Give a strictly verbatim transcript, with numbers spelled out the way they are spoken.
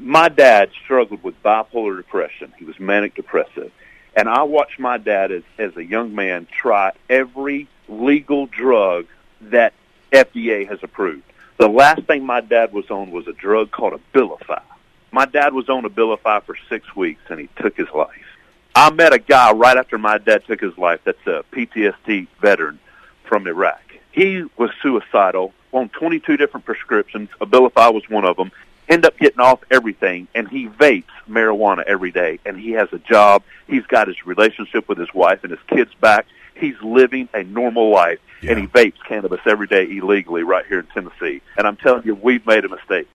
My dad struggled with bipolar depression. He was manic depressive. And I watched my dad as, as a young man try every legal drug that F D A has approved. The last thing my dad was on was a drug called Abilify. My dad was on Abilify for six weeks, and he took his life. I met a guy right after my dad took his life that's a P T S D veteran from Iraq. He was suicidal, on twenty-two different prescriptions. Abilify was one of them. Ended up getting off everything, and he vapes marijuana every day, and he has a job. He's got his relationship with his wife and his kids back. He's living a normal life, yeah. and he vapes cannabis every day illegally right here in Tennessee. And I'm telling you, we've made a mistake.